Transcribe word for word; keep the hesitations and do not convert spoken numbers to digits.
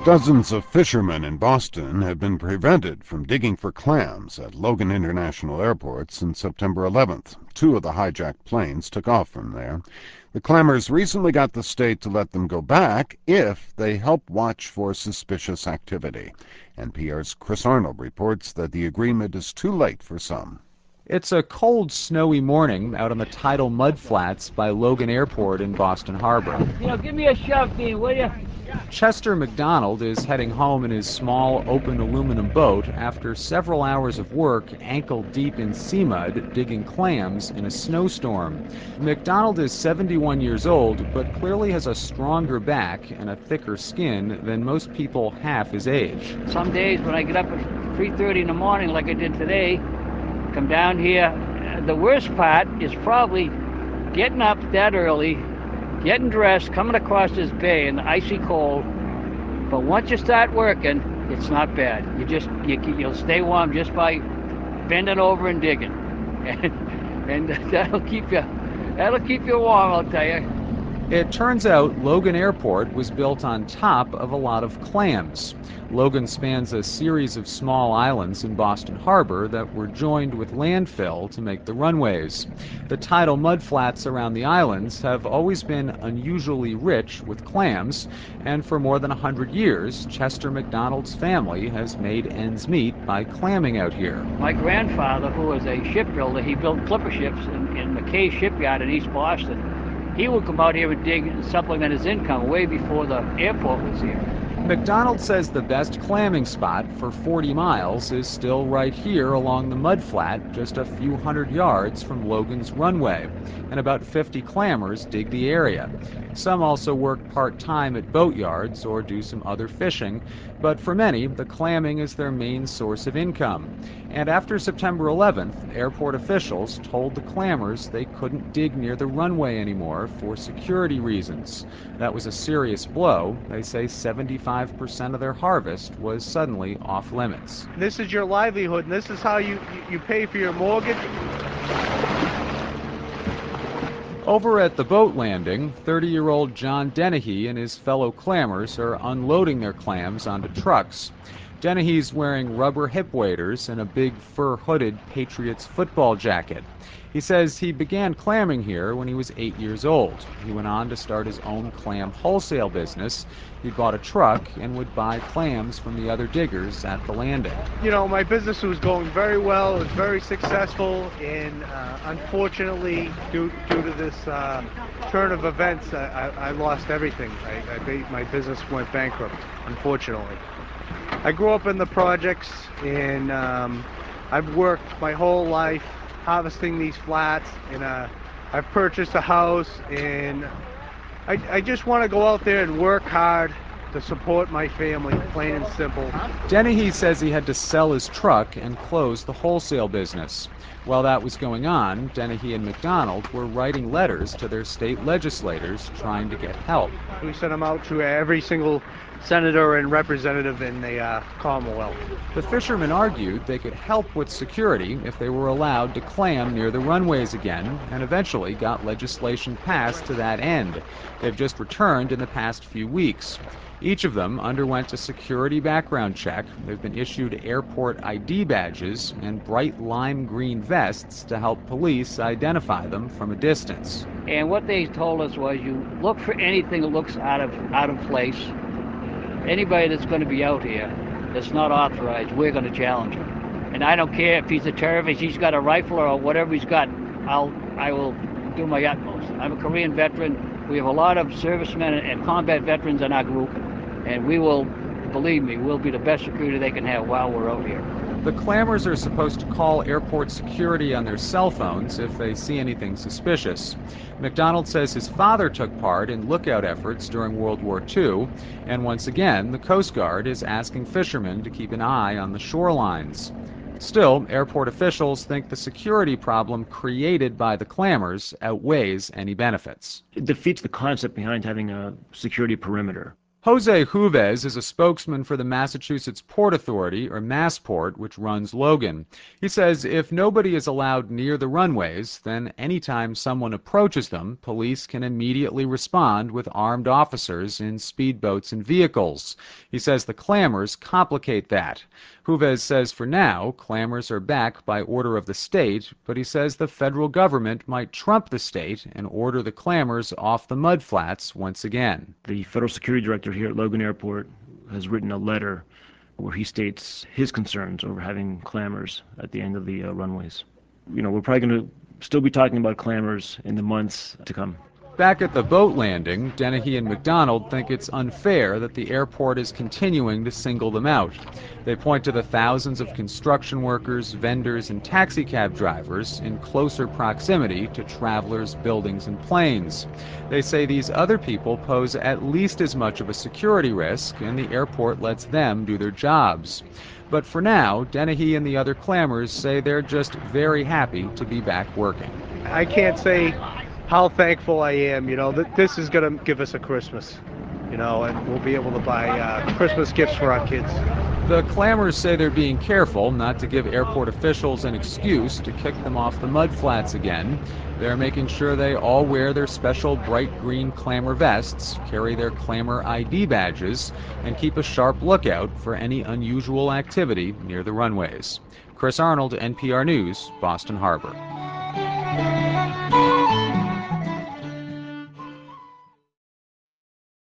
Dozens of fishermen in Boston have been prevented from digging for clams at Logan International Airport since September eleventh. Two of the hijacked planes took off from there. The clammers recently got the state to let them go back if they help watch for suspicious activity. N P R's Chris Arnold reports that the agreement is too late for some. It's a cold, snowy morning out on the tidal mudflats by Logan Airport in Boston Harbor. You know, give me a shove, Dean, will you? Chester McDonald is heading home in his small, open aluminum boat after several hours of work ankle-deep in sea mud digging clams in a snowstorm. McDonald is seventy-one years old, but clearly has a stronger back and a thicker skin than most people half his age. Some days when I get up at three thirty in the morning like I did today, come down here, the worst part is probably getting up that early, getting dressed, coming across this bay in the icy cold. But once you start working, it's not bad. You just you, you'll stay warm just by bending over and digging, and, and that'll keep you that'll keep you warm, I'll tell you. It turns out Logan Airport was built on top of a lot of clams. Logan spans a series of small islands in Boston Harbor that were joined with landfill to make the runways. The tidal mudflats around the islands have always been unusually rich with clams, and for more than a hundred years, Chester McDonald's family has made ends meet by clamming out here. My grandfather, who was a shipbuilder, he built clipper ships in, in McKay Shipyard in East Boston. He would come out here and dig and supplement his income way before the airport was here. McDonald says the best clamming spot for forty miles is still right here along the mudflat, just a few hundred yards from Logan's runway, and about fifty clammers dig the area. Some also work part-time at boatyards or do some other fishing, but for many, the clamming is their main source of income. And after September eleventh, airport officials told the clammers they couldn't dig near the runway anymore for security reasons. That was a serious blow. They say seventy-five percent of their harvest was suddenly off limits. This is your livelihood, and this is how you, you pay for your mortgage. Over at the boat landing, thirty-year-old John Dennehy and his fellow clammers are unloading their clams onto trucks. Dennehy's wearing rubber hip waders and a big fur-hooded Patriots football jacket. He says he began clamming here when he was eight years old. He went on to start his own clam wholesale business. He bought a truck and would buy clams from the other diggers at the landing. You know, my business was going very well. It was very successful, and uh, unfortunately, due, due to this uh, turn of events, I, I, I lost everything. I, I, my business went bankrupt, unfortunately. I grew up in the projects, and um, I've worked my whole life harvesting these flats, and uh, I've purchased a house, and I, I just want to go out there and work hard to support my family, plain and simple. Dennehy says he had to sell his truck and close the wholesale business. While that was going on, Dennehy and McDonald were writing letters to their state legislators trying to get help. We sent them out to every single senator and representative in the uh, Commonwealth. The fishermen argued they could help with security if they were allowed to clam near the runways again, and eventually got legislation passed to that end. They've just returned in the past few weeks. Each of them underwent a security background check. They've been issued airport I D badges and bright lime green vests to help police identify them from a distance. And what they told us was you look for anything that looks out of out of place. Anybody that's going to be out here that's not authorized, we're going to challenge him. And I don't care if he's a terrorist, he's got a rifle or whatever he's got, I'll, I will do my utmost. I'm a Korean veteran. We have a lot of servicemen and combat veterans in our group, and we will, believe me, we'll be the best security they can have while we're out here. The clammers are supposed to call airport security on their cell phones if they see anything suspicious. McDonald says his father took part in lookout efforts during World War Two, and once again, the Coast Guard is asking fishermen to keep an eye on the shorelines. Still, airport officials think the security problem created by the clammers outweighs any benefits. It defeats the concept behind having a security perimeter. Jose Juves is a spokesman for the Massachusetts Port Authority, or Massport, which runs Logan. He says if nobody is allowed near the runways, then anytime someone approaches them, police can immediately respond with armed officers in speedboats and vehicles. He says the clamors complicate that. Juves says for now, clamors are back by order of the state, but he says the federal government might trump the state and order the clamors off the mudflats once again. The federal security director here at Logan Airport has written a letter where he states his concerns over having clamors at the end of the uh, runways. You know, we're probably going to still be talking about clamors in the months to come. Back at the boat landing, Dennehy and McDonald think it's unfair that the airport is continuing to single them out. They point to the thousands of construction workers, vendors, and taxicab drivers in closer proximity to travelers, buildings, and planes. They say these other people pose at least as much of a security risk, and the airport lets them do their jobs. But for now, Dennehy and the other clamors say they're just very happy to be back working. I can't say how thankful I am, you know, that this is going to give us a Christmas, you know, and we'll be able to buy uh, Christmas gifts for our kids. The clamors say they're being careful not to give airport officials an excuse to kick them off the mudflats again. They're making sure they all wear their special bright green clamor vests, carry their clamor I D badges, and keep a sharp lookout for any unusual activity near the runways. Chris Arnold, N P R News, Boston Harbor.